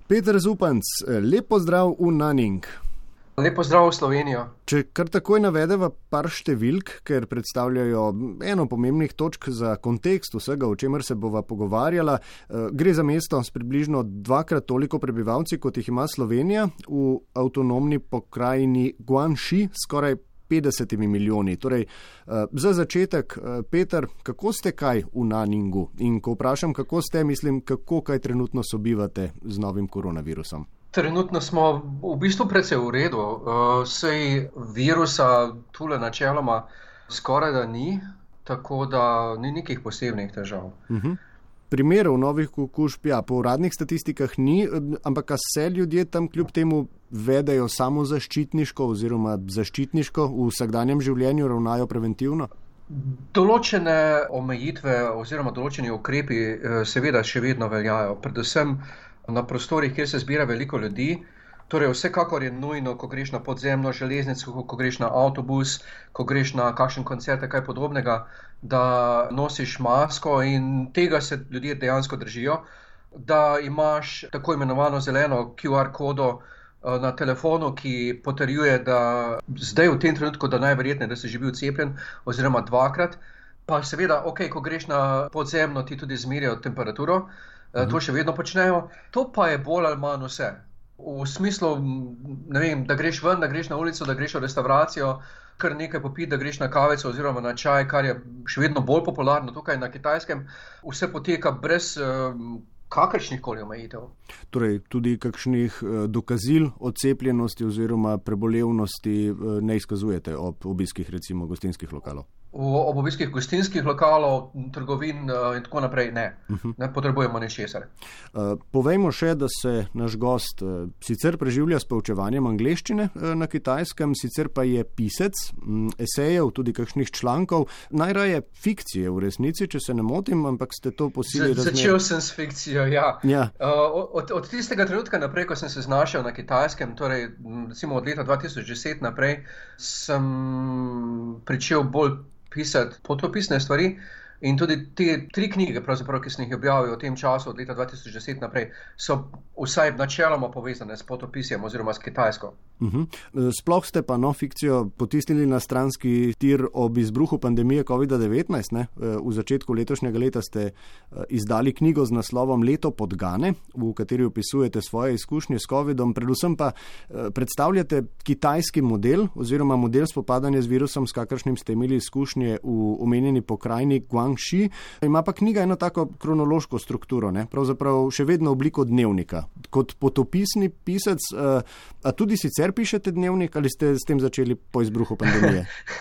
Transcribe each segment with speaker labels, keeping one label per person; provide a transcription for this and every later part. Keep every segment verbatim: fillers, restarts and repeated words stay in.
Speaker 1: Peter Zupanc, lep pozdrav v Nanning.
Speaker 2: Lep pozdrav v Slovenijo.
Speaker 1: Če kar takoj navedeva par številk, ker predstavljajo eno pomembnih točk za kontekst vsega, o čemer se bova pogovarjala. Gre za mesto s približno dvakrat toliko prebivalci, kot jih ima Slovenija, v avtonomni pokrajini Guangxi, skoraj petdesetimi milijoni. Torej, za začetek, Peter, kako ste kaj v Nanningu? In ko vprašam, kako ste, mislim, kako kaj trenutno sobivate z novim koronavirusom?
Speaker 2: Trenutno smo v bistvu precej v redu. Sej virusa tule načeloma skoraj da ni, tako da ni nekih posebnih težav.
Speaker 1: Uh-huh. Primerov novih okužb, ja, po uradnih statistikah ni, ampak a se ljudje tam kljub temu vedejo samo zaščitniško oziroma zaščitniško v vsakdanjem življenju, ravnajo preventivno?
Speaker 2: Določene omejitve oziroma določeni ukrepi seveda še vedno veljajo, predvsem na prostorih, kjer se zbira veliko ljudi. Torej vsekakor je nujno, ko greš na podzemno železnico, ko greš na avtobus, ko greš na kakšen koncert, kaj podobnega, da nosiš masko in tega se ljudje dejansko držijo, da imaš tako imenovano zeleno Q R kodo na telefonu, ki potrjuje, da zdaj v tem trenutku, da najverjetneje, da si že bil cepljen oziroma dvakrat, pa seveda, ok, ko greš na podzemno, ti tudi zmerijo temperaturo, mhm. To še vedno počnejo, to pa je bolj ali manj vse. V smislu, ne vem, da greš ven, da greš na ulico, da greš v restauracijo, kar nekaj popiti, da greš na kavico oziroma na čaj, kar je še vedno bolj popularno tukaj na Kitajskem, vse poteka brez um, kakršnih koli omejitev.
Speaker 1: Torej, tudi kakšnih dokazil o cepljenosti oziroma prebolevnosti ne izkazujete ob obiskih recimo gostinskih lokalov?
Speaker 2: Ob obiskih gostinskih lokalov, trgovin in tako naprej ne. Uh-huh. Ne potrebujemo ničesar.
Speaker 1: Uh, povejmo še, da se naš gost uh, sicer preživlja s poučevanjem angleščine uh, na Kitajskem, sicer pa je pisec um, esejev, tudi kakšnih člankov, najraje fikcije v resnici, če se ne motim, ampak ste to po sili razmer.
Speaker 2: Začel sem s fikcijo, ja.
Speaker 1: ja.
Speaker 2: Uh, od, od tistega trenutka naprej, ko sem se znašel na Kitajskem, torej recimo od leta dva tisoč deset naprej, sem pričel bolj pisati potopisne stvari in tudi te tri knjige, pravzaprav, ki sem jih objavil v tem času od leta dva tisoč deset naprej, so vsaj načeloma povezane s potopisjem oziroma s Kitajsko.
Speaker 1: Uh-huh. Sploh ste pa no fikcijo potisnili na stranski tir ob izbruhu pandemije covid devetnajst. Ne? V začetku letošnjega leta ste izdali knjigo z naslovom Leto podgane, v kateri opisujete svoje izkušnje s covidom, predvsem pa predstavljate kitajski model oziroma model spopadanja z virusom, s kakršnim ste imeli izkušnje v omenjeni pokrajini Guangxi. Ima pa knjiga eno tako kronološko strukturo, ne? Pravzaprav še vedno obliko dnevnika. Kot potopisni pisec, a tudi sicer pišete dnevnik ali ste s tem začeli po izbruhu pandemije?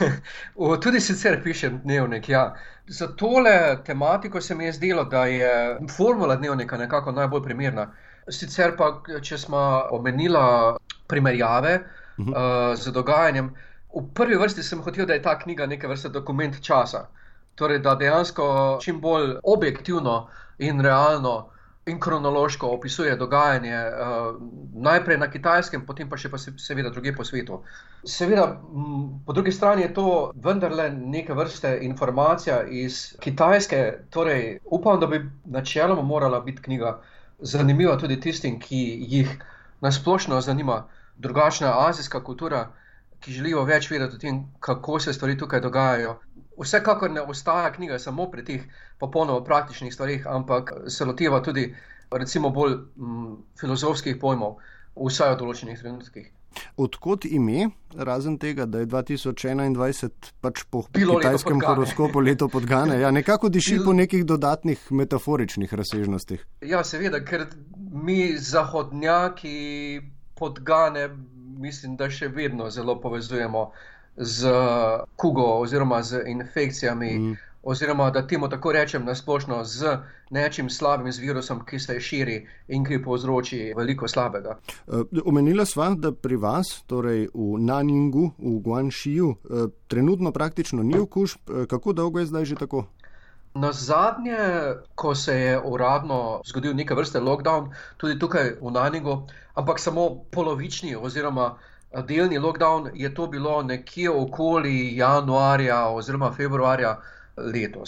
Speaker 2: Tudi sicer pišem dnevnik, ja. Za tole tematiko se mi je zdelo, da je formula dnevnika nekako najbolj primerna. Sicer pa, če smo omenila primerjave uh-huh. uh, z dogajanjem, v prvi vrsti sem hotel, da je ta knjiga neke vrste dokument časa. Torej, da dejansko čim bolj objektivno in realno in kronološko opisuje dogajanje uh, najprej na Kitajskem, potem pa še pa seveda druge po svetu. Seveda, m, po drugi strani je to vendarle neke vrste informacija iz Kitajske, torej upam, da bi načeloma morala biti knjiga zanimiva tudi tistim, ki jih nasplošno zanima drugačna azijska kultura, ki želijo več vedeti o tem, kako se stvari tukaj dogajajo. Vsekakor ne ostaja knjiga samo pri teh popolnoma praktičnih stvarih, ampak se loteva tudi recimo bolj m, filozofskih pojmov, vsaj v določenih trenutkih.
Speaker 1: Odkot ime, razen tega, da je dva tisoč enaindvajset pač po Bilo kitajskem horoskopu leto podgane, ja, nekako diši po nekih dodatnih metaforičnih razsežnostih.
Speaker 2: Ja, seveda, ker mi zahodnjaki podgane mislim, da še vedno zelo povezujemo z kugo oziroma z infekcijami, mm. oziroma da temu tako rečem nasplošno z nečim slabim, z virusom, ki se širi in ki povzroči veliko slabega.
Speaker 1: Omenila sva, da pri vas, torej v Nanningu, v Guangxiju, trenutno praktično ni okužb. Kako dolgo je zdaj že tako?
Speaker 2: Na zadnje, ko se je uradno zgodil neke vrste lockdown, tudi tukaj v Nanningu, ampak samo polovični oziroma delni lockdown, je to bilo nekje okoli januarja oziroma februarja letos.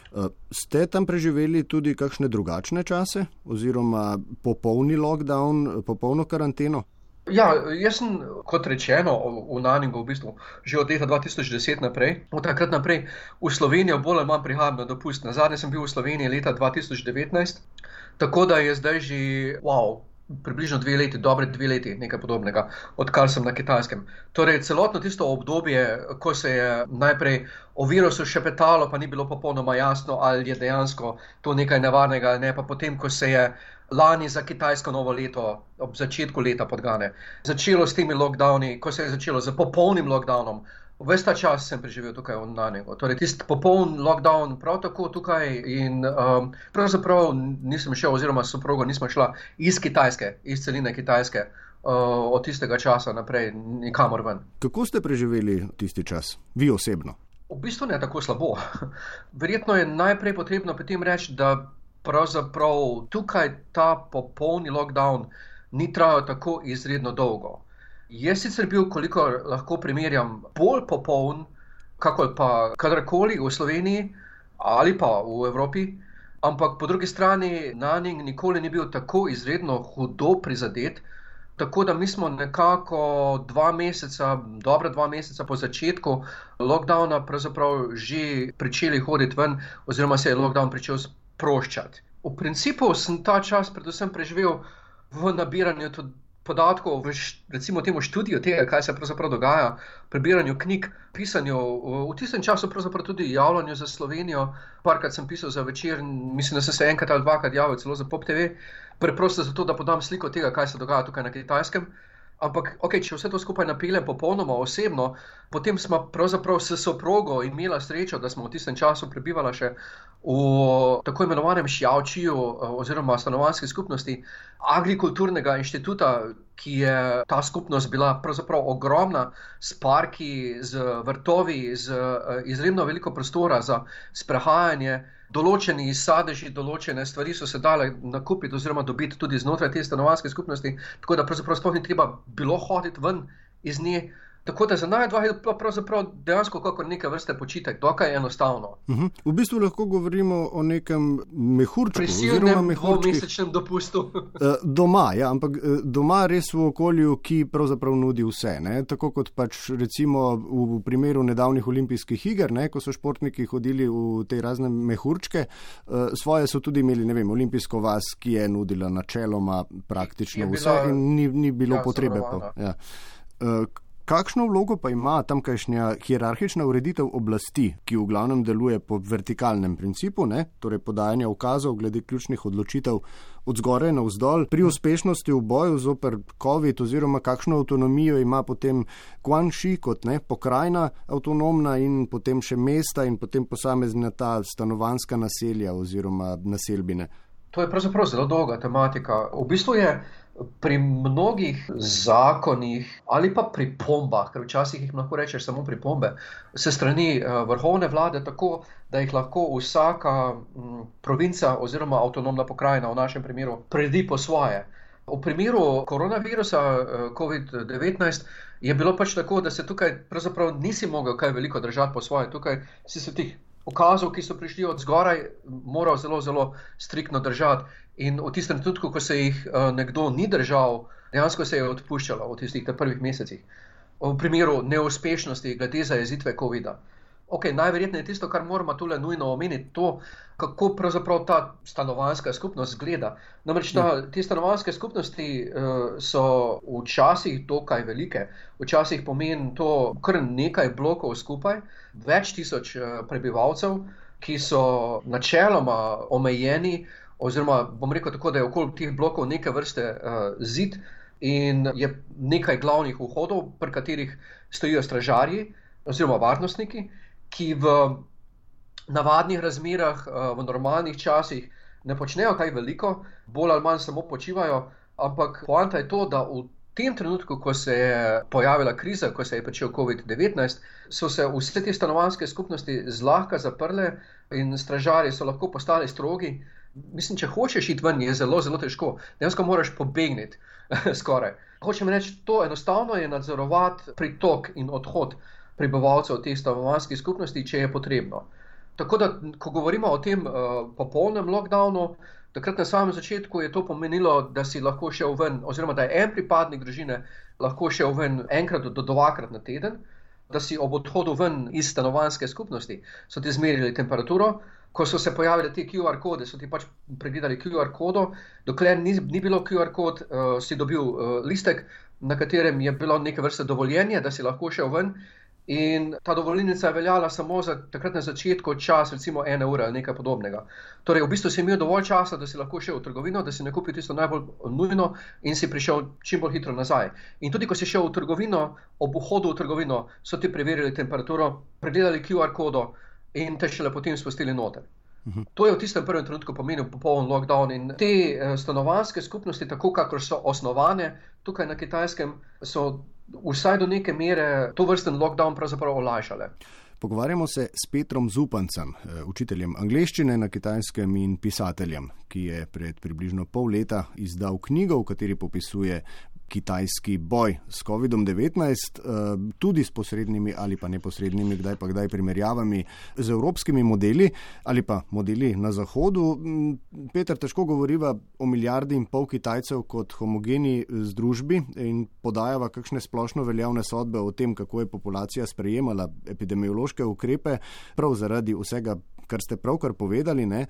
Speaker 1: Ste tam preživeli tudi kakšne drugačne čase oziroma popolni lockdown, popolno karanteno?
Speaker 2: Ja, jaz sem, kot rečeno, v Nanningu v bistvu že od leta dva tisoč deset naprej, od takrat naprej v Slovenijo bolj ali manj prihajam na dopust. Nazadnje sem bil v Sloveniji leta dva tisoč devetnajst, tako da je zdaj že, wow, približno dve leti, dobre dve leti, nekaj podobnega, odkar sem na Kitajskem. Torej, celotno tisto obdobje, ko se je najprej o virusu šepetalo, pa ni bilo popolnoma jasno, ali je dejansko to nekaj nevarnega ali ne, pa potem, ko se je lani za kitajsko novo leto, ob začetku leta podgane, začelo s temi lockdowni, ko se je začelo z popolnim lockdownom, ves ta čas sem preživel tukaj v Nanningu. Torej, tisti popoln lockdown prav tako tukaj in um, pravzaprav nisem šel, oziroma soprogo nismo šla iz Kitajske, iz celine Kitajske, uh, od tistega časa naprej nikamor ven.
Speaker 1: Kako ste preživeli tisti čas, vi osebno?
Speaker 2: V bistvu ne tako slabo. Verjetno je najprej potrebno potem reči, da pravzaprav tukaj ta popolni lockdown ni trajal tako izredno dolgo. Je sicer bil, kolikor lahko primerjam, bolj popoln, kakor pa kadarkoli v Sloveniji ali pa v Evropi, ampak po drugi strani Nanning nikoli ni bil tako izredno hudo prizadet, tako da mi smo nekako dva meseca, dobra dva meseca po začetku lockdowna pravzaprav že pričeli hoditi ven, oziroma se je lockdown pričel sproščati. V principu sem ta čas predvsem preživel v nabiranju tudi podatkov, v, recimo temu študiju tega, kaj se pravzaprav dogaja, prebiranju knjig, pisanju, v tistem času pravzaprav tudi javljanju za Slovenijo. Parkrat sem pisal za Večer, mislim, da sem se enkrat ali dvakrat javil celo za Pop T V, preprosto zato, da podam sliko tega, kaj se dogaja tukaj na Kitajskem. Ampak, ok, če vse to skupaj napeljem popolnoma osebno, potem smo pravzaprav s soprogo imela srečo, da smo v tistem času prebivala še v tako imenovanem Šjavčiju oziroma stanovanjski skupnosti Agrikulturnega inštituta, ki je ta skupnost bila pravzaprav ogromna, s parki, z vrtovi, z izredno veliko prostora za sprehajanje. Določeni sadeži, določene stvari so se dale nakupiti oziroma dobiti tudi znotraj te stanovanjske skupnosti, tako da pravzaprav sploh ni treba bilo hoditi ven iz nje. Tako da za najdva je pravzaprav dejansko kakor neke vrste počitek, dokaj enostavno.
Speaker 1: Uh-huh. V bistvu lahko govorimo o nekem mehurčku.
Speaker 2: Prisilnem dvomesečnem dopustu.
Speaker 1: Doma, ja, ampak doma res v okolju, ki pravzaprav nudi vse. Ne? Tako kot pač recimo v primeru nedavnih olimpijskih iger, ne? Ko so športniki hodili v te razne mehurčke, svoje so tudi imeli, ne vem, olimpijsko vas, ki je nudila načeloma praktično bila, vse in ni, ni bilo ja, potrebe. Po, ja. Kakšno vlogo pa ima tamkajšnja hierarhična ureditev oblasti, ki v glavnem deluje po vertikalnem principu, ne? Torej podajanja ukazov glede ključnih odločitev od zgoraj navzdol, pri uspešnosti v boju zoper COVID oziroma kakšno avtonomijo ima potem Guangxi kot ne, pokrajina avtonomna in potem še mesta in potem posamezna ta stanovanjska naselja oziroma naselbine?
Speaker 2: To je pravzaprav zelo dolga tematika. V bistvu je pri mnogih zakonih ali pa pripombah, ker včasih jih lahko rečeš samo pripombe, se strani vrhovne vlade tako, da jih lahko vsaka provinca oziroma avtonomna pokrajina v našem primeru predi po svoje. V primeru koronavirusa covid devetnajst je bilo pač tako, da se tukaj pravzaprav nisi mogel kaj veliko držati po svoje. Tukaj si se tih ukazov, ki so prišli od zgoraj, moral zelo, zelo striktno držati. In v tistem trenutku, ko se jih uh, nekdo ni držal, dejansko se je odpuščalo v tistih prvih mesecih. V primeru neuspešnosti glede zajezitve covida. Ok, najverjetneje tisto, kar moramo tule nujno omeniti, to, kako pravzaprav ta stanovanjska skupnost gleda. Namreč ta, te stanovanjske skupnosti uh, so včasih dokaj velike, včasih pomeni to kar nekaj blokov skupaj, več tisoč uh, prebivalcev, ki so načeloma omejeni, oziroma bom rekel tako, da je okoli teh blokov neke vrste uh, zid in je nekaj glavnih vhodov, pri katerih stojijo stražarji oziroma varnostniki, ki v navadnih razmerah, uh, v normalnih časih ne počnejo kaj veliko, bolj ali manj samo počivajo, ampak poanta je to, da v tem trenutku, ko se je pojavila kriza, ko se je pričel covid devetnajst, so se vse te stanovanjske skupnosti zlahka zaprle in stražarji so lahko postali strogi. Mislim, če hočeš iti ven, je zelo, zelo težko. Dejansko moraš pobegniti skoraj. Hočem reči, to enostavno je nadzorovati pritok in odhod prebivalcev teh stanovanjskih skupnosti, če je potrebno. Tako da, ko govorimo o tem uh, popolnem lockdownu, takrat na samem začetku je to pomenilo, da si lahko šel ven, oziroma da je en pripadnik družine lahko šel ven enkrat do, do dvakrat na teden, da si ob odhodu ven iz stanovanjske skupnosti so ti zmerili temperaturo. Ko so se pojavili te Q R kode, so ti pač pregledali Q R kodo, dokler ni, ni bilo Q R kod, uh, si dobil uh, listek, na katerem je bilo neke vrste dovoljenje, da si lahko šel ven. In ta dovoljenica je veljala samo za takrat na začetku čas, recimo ene ure ali nekaj podobnega. Torej, v bistvu si imel dovolj časa, da si lahko šel v trgovino, da si nakupil tisto najbolj nujno in si prišel čim bolj hitro nazaj. In tudi, ko si šel v trgovino, ob vhodu v trgovino, so ti preverili temperaturo, pregledali Q R kodo in te šele potem spustili noter. Uh-huh. To je v tistem prvem trenutku pomenil popoln lockdown in te eh, stanovanjske skupnosti, tako kakor so osnovane tukaj na Kitajskem, so vsaj do neke mere to vrsten lockdown pravzaprav olajšale.
Speaker 1: Pogovarjamo se s Petrom Zupancem, učiteljem angleščine na Kitajskem in pisateljem, ki je pred približno pol leta izdal knjigo, v kateri popisuje kitajski boj s kovidom devetnajst, tudi s posrednimi ali pa neposrednimi, kdaj pa kdaj primerjavami z evropskimi modeli ali pa modeli na Zahodu. Peter, težko govoriva o milijardi in pol Kitajcev kot homogeni združbi in podajava kakšne splošno veljavne sodbe o tem, kako je populacija sprejemala epidemiološke ukrepe, prav zaradi vsega, kar ste pravkar povedali, ne?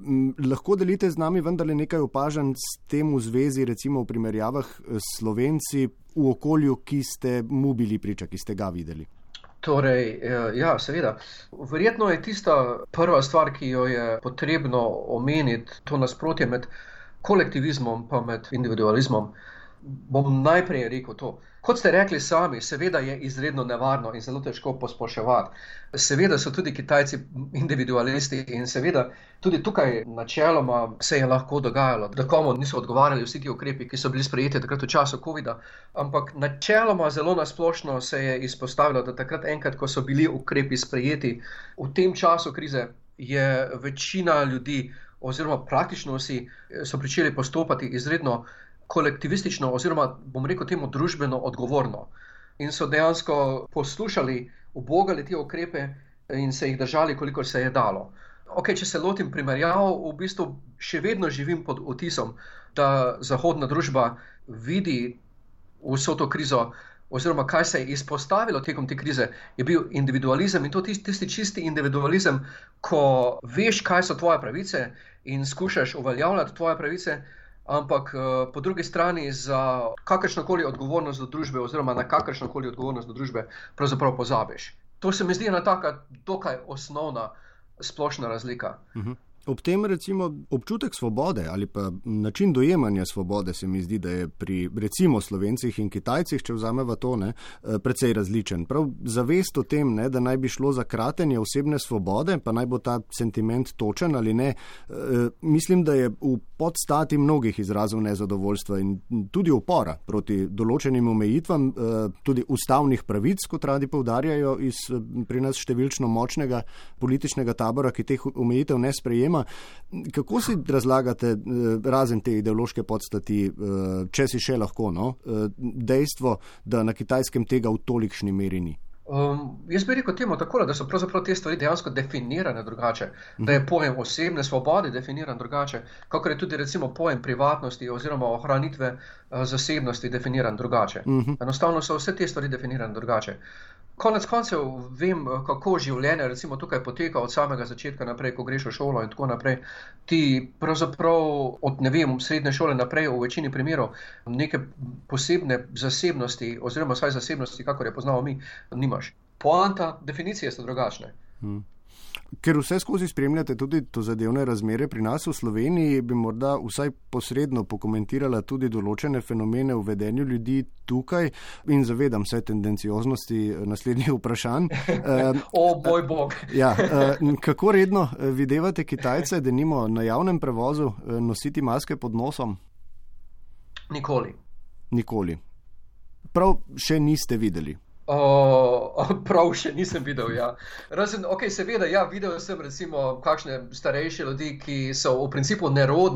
Speaker 1: Lahko delite z nami vendarle nekaj opažanj s tem v zvezi, recimo v primerjavah s Slovenci v okolju, ki ste mu bili priča, ki ste ga videli?
Speaker 2: Torej, ja, seveda. Verjetno je tista prva stvar, ki jo je potrebno omeniti, to nasprotje med kolektivizmom pa med individualizmom. Bom najprej rekel to. Kot ste rekli sami, seveda je izredno nevarno in zelo težko posploševati. Seveda so tudi Kitajci individualisti in seveda tudi tukaj načeloma se je lahko dogajalo, da komu niso odgovarjali vsi ti ukrepi, ki so bili sprejeti takrat v času covida, ampak načeloma zelo nasplošno se je izpostavilo, da takrat enkrat, ko so bili ukrepi sprejeti v tem času krize, je večina ljudi oziroma praktično vsi so pričeli postopati izredno kolektivistično oziroma, bom rekel temu, družbeno odgovorno. In so dejansko poslušali, ubogali te ukrepe in se jih držali, koliko se je dalo. Ok, če se lotim primerjav, v bistvu še vedno živim pod vtisom, da zahodna družba vidi vso to krizo oziroma kaj se je izpostavilo tekom te krize, je bil individualizem in to tisti, tisti čisti individualizem, ko veš, kaj so tvoje pravice in skušaš uveljavljati tvoje pravice, ampak po drugi strani za kakršnokoli odgovornost do družbe oziroma na kakršnokoli odgovornost do družbe pravzaprav pozabiš. To se mi zdi ena taka dokaj osnovna splošna razlika.
Speaker 1: Uh-huh. Ob tem recimo občutek svobode ali pa način dojemanja svobode se mi zdi, da je pri recimo Slovencih in Kitajcih, če vzameva to, ne, precej različen. Prav zavest o tem, ne, da naj bi šlo za kratenje osebne svobode, pa naj bo ta sentiment točen ali ne, mislim, da je v podstati mnogih izrazov nezadovoljstva in tudi upora proti določenim omejitvam, tudi ustavnih pravic, kot radi poudarjajo iz pri nas številčno močnega političnega tabora, ki teh omejitev ne sprejema. Kako si razlagate, razen te ideološke podstati, če si še lahko, no, dejstvo, da na Kitajskem tega v tolikšni meri ni?
Speaker 2: Um, jaz bi rekel temu tako, da so pravzaprav te stvari dejansko definirane drugače, da je pojem osebne svobode definiran drugače, kakor je tudi recimo pojem privatnosti oziroma ohranitve uh, zasebnosti definiran drugače. Uh-huh. Enostavno so vse te stvari definirane drugače. Konec koncev vem, kako življenje recimo tukaj poteka od samega začetka naprej, ko greš v šolo in tako naprej. Ti pravzaprav od, ne vem, srednje šole naprej v večini primerov neke posebne zasebnosti oziroma vsaj zasebnosti, kakor je poznamo mi, nimaš. Poanta, definicije so drugačne. Hmm.
Speaker 1: Ker vse skozi spremljate tudi to zadevne razmere pri nas v Sloveniji, bi morda vsaj posredno pokomentirala tudi določene fenomene v vedenju ljudi tukaj in zavedam se tendencioznosti naslednjih vprašanj.
Speaker 2: O, boj bog!
Speaker 1: Ja, kako redno videvate Kitajce, denimo na javnem prevozu, nositi maske pod nosom?
Speaker 2: Nikoli.
Speaker 1: Nikoli. Prav še niste videli?
Speaker 2: O, prav še nisem videl, ja. Razen, ok, seveda, ja, videl sem recimo kakšne starejše ljudi, ki so v principu nerodni,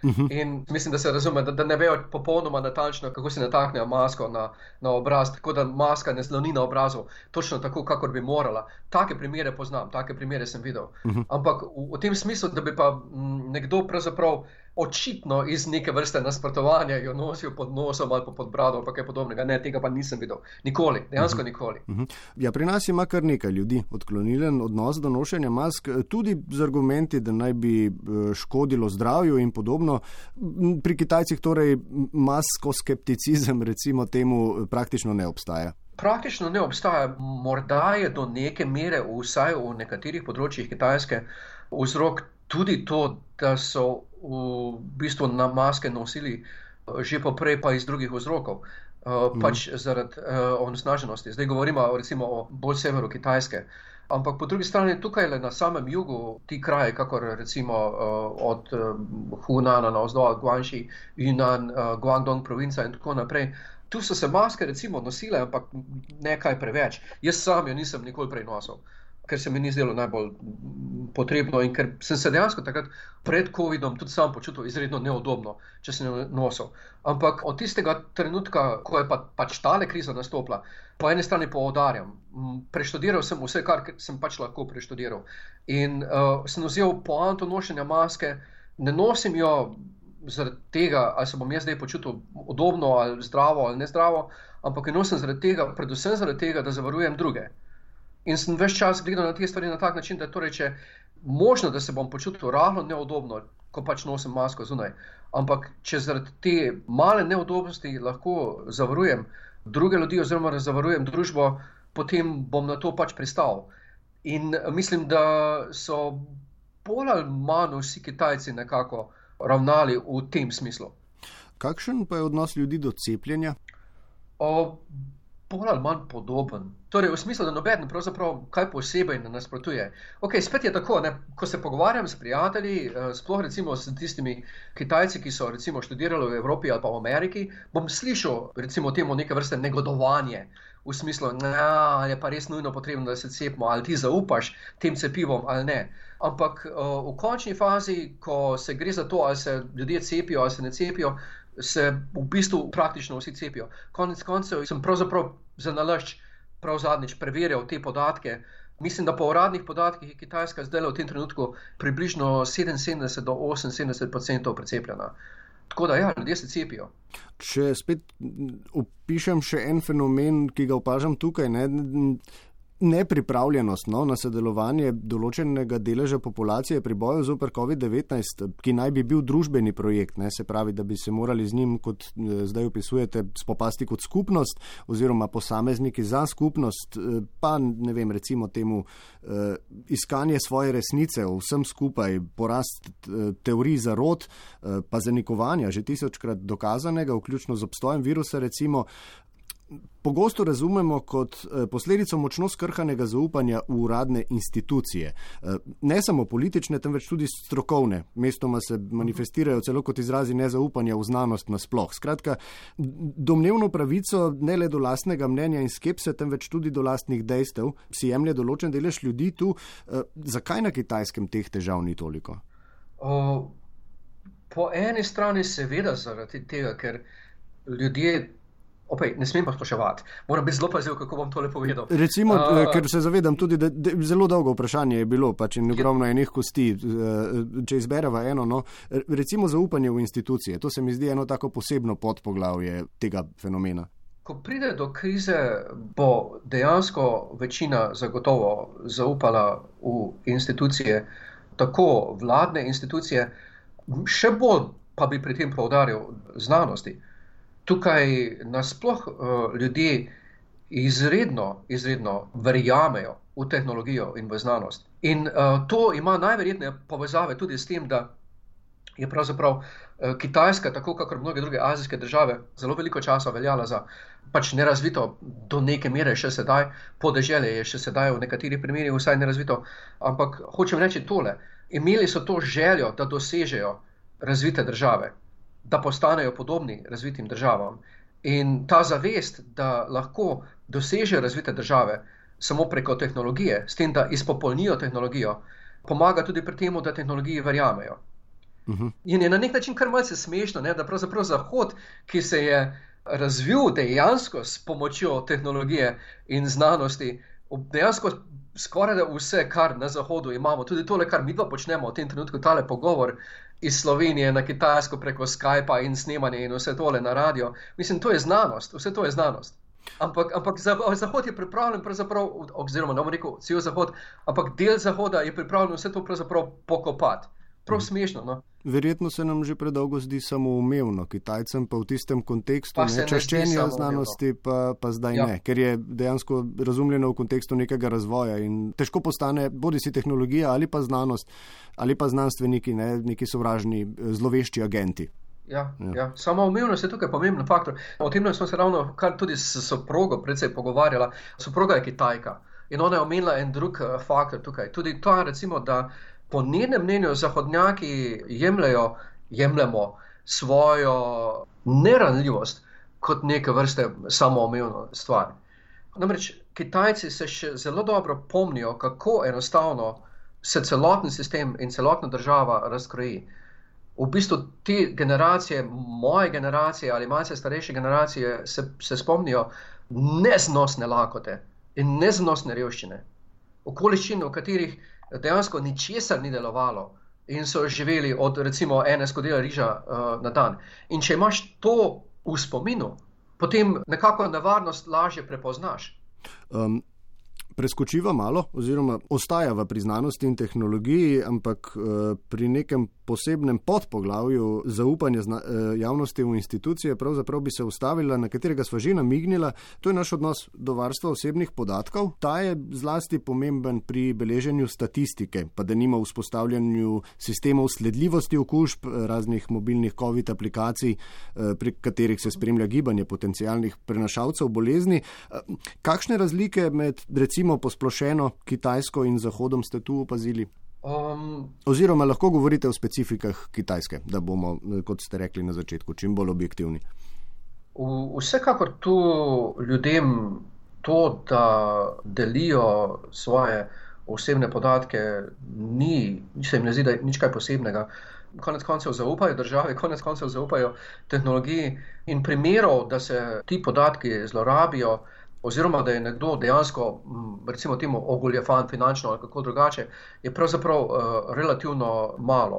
Speaker 2: Uh-huh. In mislim, da se razume, da, da ne vejo popolnoma natančno, kako se nataknejo masko na, na obraz, tako da maska ne sloni na obrazu točno tako, kakor bi morala. Take primere poznam, take primere sem videl. Uh-huh. Ampak v, v tem smislu, da bi pa m, nekdo pravzaprav očitno iz neke vrste nasprotovanja jo nosil pod nosom ali pod brado ali kaj podobnega. Ne, tega pa nisem videl. Nikoli, dejansko uh-huh. nikoli.
Speaker 1: Uh-huh. Ja, pri nas ima kar nekaj ljudi odklonilen odnos do nošenja mask, tudi z argumenti, da naj bi škodilo zdravju in podobno. Pri Kitajcih torej maskoskepticizem recimo temu praktično ne obstaja.
Speaker 2: Praktično ne obstaja. Morda je do neke mere, vsaj v nekaterih področjih Kitajske, vzrok tudi to, da so v bistvu na maske nosili že poprej pa iz drugih vzrokov, mm. pač zaradi uh, onesnaženosti. Zdaj govorimo recimo o bolj severu Kitajske. Ampak po drugi strani tukaj le na samem jugu ti kraji, kakor recimo uh, od uh, Hunana navzdol, Guangxi, Yunnan, uh, Guangdong provinca in tako naprej. Tu so se maske recimo nosile, ampak nekaj preveč. Jaz sam jo nisem nikoli prej nosil, ker se mi ni zdelo najbolj potrebno in ker sem se dejansko takrat pred covidom tudi sam počutil izredno neudobno, če sem jo nosil. Ampak od tistega trenutka, ko je pa, pač tale kriza nastopila, po eni strani poudarjam, preštudiral sem vse, kar sem pač lahko preštudiral. In uh, sem vzel poanto nošenja maske, ne nosim jo zaradi tega, ali se bom jaz zdaj počutil udobno ali zdravo ali nezdravo, ampak jo nosim zaradi tega, predvsem zaradi tega, da zavarujem druge. In sem ves čas gledal na te stvari na tak način, da torej, če možno, da se bom počutil rahlo neudobno, ko pač nosim masko zunaj, ampak če zaradi te male neudobnosti lahko zavarujem druge ljudi oziroma zavarujem družbo, potem bom na to pač pristal. In mislim, da so bolj ali manj vsi Kitajci nekako ravnali v tem smislu.
Speaker 1: Kakšen pa je odnos ljudi do cepljenja?
Speaker 2: O, bolj ali manj podoben. Torej, v smislu, da noben pravzaprav kaj posebej ne nasprotuje. Ok, spet je tako, ne, ko se pogovarjam s prijatelji, sploh recimo s tistimi Kitajci, ki so recimo študirali v Evropi ali pa v Ameriki, bom slišal recimo temu neke vrste negodovanje, v smislu, ali je pa res nujno potrebno, da se cepimo, ali ti zaupaš tem cepivom ali ne. Ampak v končni fazi, ko se gre za to, ali se ljudje cepijo ali se ne cepijo, se v bistvu praktično vsi cepijo. Konec koncev sem pravzaprav za nalašč prav zadnjič preverjal te podatke. Mislim, da po uradnih podatkih je Kitajska zdaj v tem trenutku približno sedeminsedemdeset do oseminsedemdeset odstotkov precepljena. Tako da ja, ljudje se cepijo.
Speaker 1: Če spet opišem še en fenomen, ki ga opažam tukaj, ne, nepripravljenost no, na sodelovanje določenega deleža populacije pri boju zoper covid devetnajst, ki naj bi bil družbeni projekt, ne, se pravi, da bi se morali z njim, kot zdaj opisujete, spopasti kot skupnost oziroma posamezniki za skupnost, pa ne vem, recimo temu eh, iskanje svoje resnice o vsem skupaj, porast eh, teorij zarot, eh, pa zanikovanja, že tisočkrat dokazanega, vključno z obstojem virusa, recimo, pogosto razumemo kot posledico močno skrhanega zaupanja v uradne institucije. Ne samo politične, temveč tudi strokovne. Mestoma se manifestirajo celo kot izrazi nezaupanja v znanost nasploh. Skratka, domnevno pravico ne le do lastnega mnenja in skepse, temveč tudi do lastnih dejstev si jemlje določen delež ljudi tu. Zakaj na Kitajskem teh težav ni toliko?
Speaker 2: O, po eni strani seveda zaradi tega, ker ljudje Opej, ne smem pa spoštovati. Moram biti zelo pazil, kako bom tole povedal.
Speaker 1: Recimo, uh, ker se zavedam tudi, da, da zelo dolgo vprašanje je bilo, pač in ogromno enih kosti, če izbereva eno, no, recimo zaupanje v institucije. To se mi zdi eno tako posebno podpoglavje tega fenomena.
Speaker 2: Ko pride do krize, bo dejansko večina zagotovo zaupala v institucije, tako vladne institucije, še bolj pa bi pri tem poudaril znanosti. Tukaj nasploh uh, ljudje izredno, izredno verjamejo v tehnologijo in v znanost. In uh, to ima najverjetneje povezave tudi s tem, da je pravzaprav uh, Kitajska, tako kakor mnoge druge azijske države, zelo veliko časa veljala za pač nerazvito do neke mere še sedaj, podeželje je še sedaj v nekaterih primerih vsaj nerazvito, ampak hočem reči tole, imeli so to željo, da dosežejo razvite države, da postanejo podobni razvitim državam. In ta zavest, da lahko dosežejo razvite države samo preko tehnologije, s tem, da izpopolnijo tehnologijo, pomaga tudi pri tem, da tehnologiji verjamejo.
Speaker 1: Uh-huh.
Speaker 2: In je na nek način kar malce smešno, ne, da pravzaprav Zahod, ki se je razvil dejansko s pomočjo tehnologije in znanosti, dejansko skoraj da vse, kar na Zahodu imamo, tudi tole, kar mi dva počnemo v tem trenutku, tale pogovor iz Slovenije na Kitajsko preko Skypa in snemanje in vse tole na radio, mislim, to je znanost, vse to je znanost. Ampak, ampak Zahod je pripravljen pravzaprav, oziroma ne bom rekel cel Zahod, ampak del Zahoda je pripravljen vse to pravzaprav pokopati. Prav smešno, no.
Speaker 1: Verjetno se nam že predolgo zdi samoumevno, Kitajcem pa v tistem kontekstu ne, čaščenja znanosti pa, pa zdaj ja. ne, ker je dejansko razumljeno v kontekstu nekega razvoja in težko postane bodi si tehnologija ali pa znanost, ali pa znanstveniki, ne, neki sovražni, zlovešči agenti.
Speaker 2: Ja, ja. ja. Samoumevnost je tukaj pomemben faktor. O tem smo se ravno kar tudi s soprogo predvsej pogovarjala. Soproga je Kitajka in ona je omenila en drug faktor tukaj. Tudi to, recimo, da po njenem mnenju zahodnjaki jemljajo, jemljamo svojo neranljivost kot neke vrste samoumevno stvar. Namreč Kitajci se še zelo dobro pomnijo, kako enostavno se celoten sistem in celotna država razkroji. V bistvu te generacije, moje generacije ali malce starejše generacije se, se spomnijo neznosne lakote in neznosne revščine. Okoliščin, v katerih dejansko ničesar ni delovalo in so živeli od recimo ene skodele riža uh, na dan. In če imaš to v spominu, potem nekako nevarnost lažje prepoznaš.
Speaker 1: Um. Preskočiva malo, oziroma ostajava pri znanosti in tehnologiji, ampak eh, pri nekem posebnem podpoglavju zaupanja zna, eh, javnosti v institucije pravzaprav bi se ustavila, na katerega sva že namignila. To je naš odnos do varstva osebnih podatkov. Ta je zlasti pomemben pri beleženju statistike, pa da nima vzpostavljanju sistemov sledljivosti okužb, raznih mobilnih COVID aplikacij, eh, pri katerih se spremlja gibanje potencialnih prenašalcev bolezni. Eh, kakšne razlike med recimo posplošeno Kitajsko in Zahodom ste tu opazili? Um, Oziroma lahko govorite o specifikah Kitajske, da bomo, kot ste rekli na začetku, čim bolj objektivni.
Speaker 2: V, vsekakor tu ljudem to, da delijo svoje osebne podatke, ni, se jim ne zdi, da je nič kaj posebnega. Konec koncev zaupajo državi, konec koncev zaupajo tehnologiji in primerov, da se ti podatki zlorabijo, oziroma da je nekdo dejansko, recimo temu, ogoljefan finančno ali kako drugače, je pravzaprav uh, relativno malo.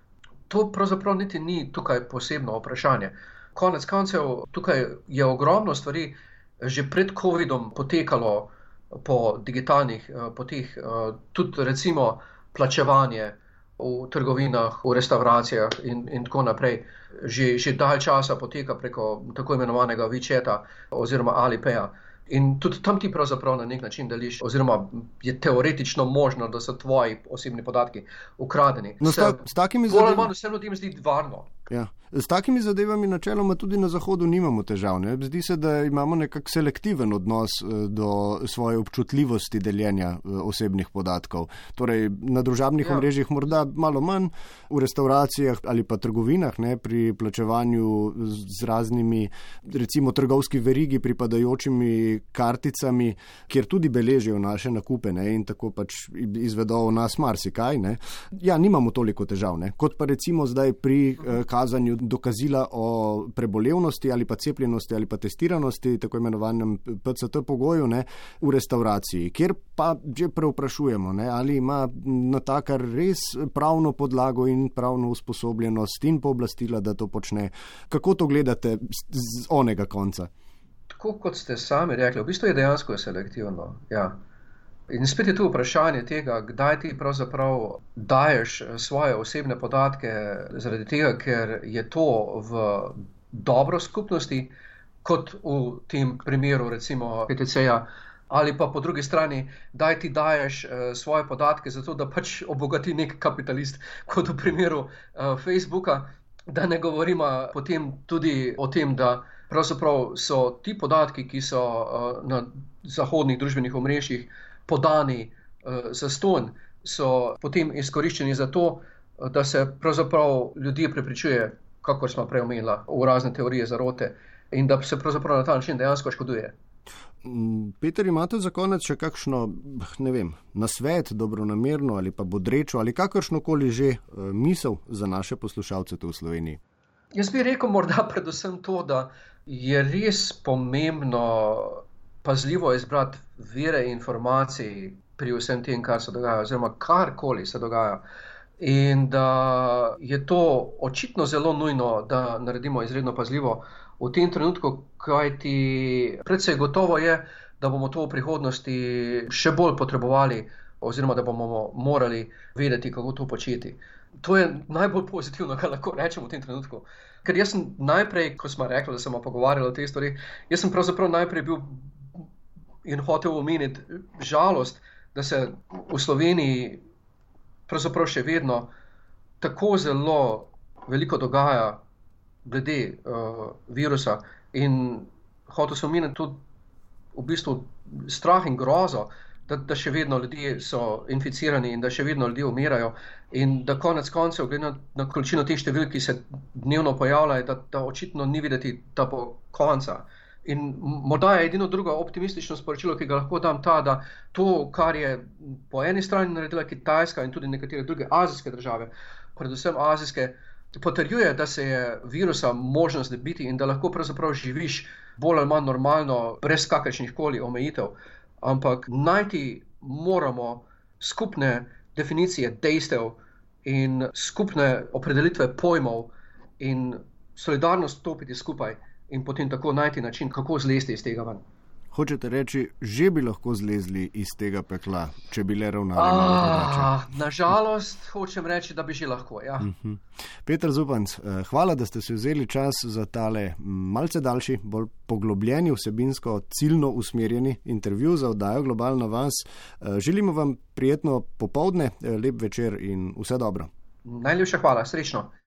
Speaker 2: To pravzaprav niti ni tukaj posebno vprašanje. Konec koncev, tukaj je ogromno stvari že pred covidom potekalo po digitalnih uh, poteh, uh, tudi recimo plačevanje v trgovinah, v restauracijah in, in tako naprej. Že, že dalj časa poteka preko tako imenovanega WeChata oziroma Alipeja. In tudi tam ti pravzaprav na nek način deliš, oziroma je teoretično možno, da so tvoji osebni podatki ukradeni.
Speaker 1: No,
Speaker 2: se,
Speaker 1: s takimi zadevami...
Speaker 2: Bolj ali manj vse ljudem zdi varno.
Speaker 1: Ja. S takimi zadevami načeloma tudi na Zahodu nimamo težav. Ne? Zdi se, da imamo nekak selektiven odnos do svoje občutljivosti deljenja osebnih podatkov. Torej, na družabnih ja. omrežjih morda malo manj, v restauracijah ali pa trgovinah, ne, pri plačevanju z raznimi, recimo trgovski verigi pripadajočimi karticami, kjer tudi beležijo naše nakupe, ne, in tako pač izvedo o nas marsikaj. Ne. Ja, nimamo toliko težav, ne, kot pa recimo zdaj pri eh, kazanju dokazila o prebolevnosti ali pa cepljenosti ali pa testiranosti, tako imenovanem P C T pogoju, ne, v restauraciji, kjer pa že preuprašujemo, ne, ali ima natakar res pravno podlago in pravno usposobljenost in pooblastila, da to počne. Kako to gledate z onega konca?
Speaker 2: Tako kot ste sami rekli, v bistvu je dejansko selektivno, ja. In spet je tu vprašanje tega, kdaj ti pravzaprav daješ svoje osebne podatke, zaradi tega, ker je to v dobro skupnosti, kot v tem primeru recimo P T C-ja, ali pa po drugi strani, daj ti daješ svoje podatke zato, da pač obogati nek kapitalist, kot v primeru Facebooka, da ne govorimo potem tudi o tem, da pravzaprav so ti podatki, ki so na zahodnih družbenih omrežjih podani uh, za ston, so potem izkoriščeni za to, da se pravzaprav ljudje prepričuje, kakor smo prej omenila, v razne teorije zarote in da se pravzaprav na ta način dejansko škoduje.
Speaker 1: Peter, imate za konec še kakšno, ne vem, nasvet, dobronamerno ali pa bodrečo ali kakršnokoli že misel za naše poslušalce tu v Sloveniji?
Speaker 2: Jaz bi rekel morda predvsem to, da je res pomembno pazljivo izbrati vire informacij pri vsem tem, kar se dogaja, oziroma karkoli se dogaja. In da je to očitno zelo nujno, da naredimo izredno pazljivo v tem trenutku, kajti predvsej gotovo je, da bomo to v prihodnosti še bolj potrebovali oziroma da bomo morali vedeti, kako to početi. To je najbolj pozitivno, kar lahko rečemo v tem trenutku. Ker jaz sem najprej, ko smo rekli, da smo pogovarjali o tej stvari, jaz sem pravzaprav najprej bil in hotel omeniti žalost, da se v Sloveniji pravzaprav še vedno tako zelo veliko dogaja glede uh, virusa in hotel sem omeniti tudi v bistvu strah in grozo, da, da še vedno ljudje so inficirani in da še vedno ljudje umirajo in da konec koncev, glede na, na količino teh številk, ki se dnevno pojavljajo, da, da očitno ni videti, da bo konca. In morda je edino drugo optimistično sporočilo, ki ga lahko dam, ta, da to, kar je po eni strani naredila Kitajska in tudi nekatere druge azijske države, predvsem azijske, potrjuje, da se je virusa možno znebiti in da lahko pravzaprav živiš bolj ali manj normalno, brez kakršnih koli omejitev. Ampak najti moramo skupne definicije dejstev in skupne opredelitve pojmov in solidarnost stopiti skupaj in potem tako najti način, kako zlesti iz tega ven.
Speaker 1: Hočete reči, že bi lahko zlezli iz tega pekla, če bi le ravnali malo drugače?
Speaker 2: Nažalost, hočem reči, da bi že lahko, ja.
Speaker 1: Uh-huh. Peter Zupanc, hvala, da ste si vzeli čas za tale malce daljši, bolj poglobljeni, vsebinsko ciljno usmerjeni intervju za oddajo Globalna vas. Želimo vam prijetno popoldne, lep večer in vse dobro.
Speaker 2: Najlepša hvala, srečno.